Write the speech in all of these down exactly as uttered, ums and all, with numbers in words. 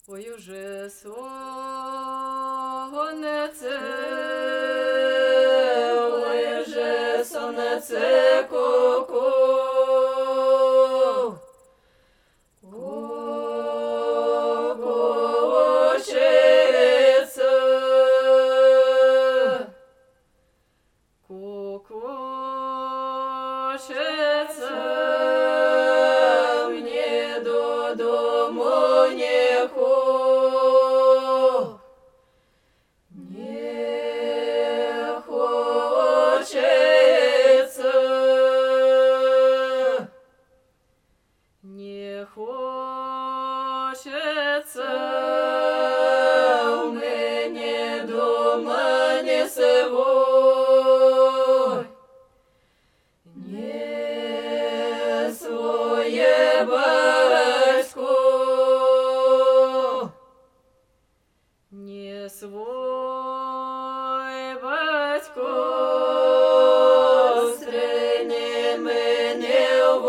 Ой, уже сонце, ой, уже сонце ку-ку, кукушиться, кукушиться, мне додому не хо, не хочеться, не хочеться, у мене дома не свой, не своє батько, не свой батько, стрельне мене в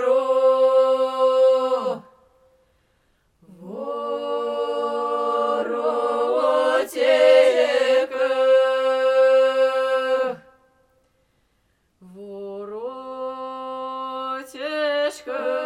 ворог, воротєках, воротєшках.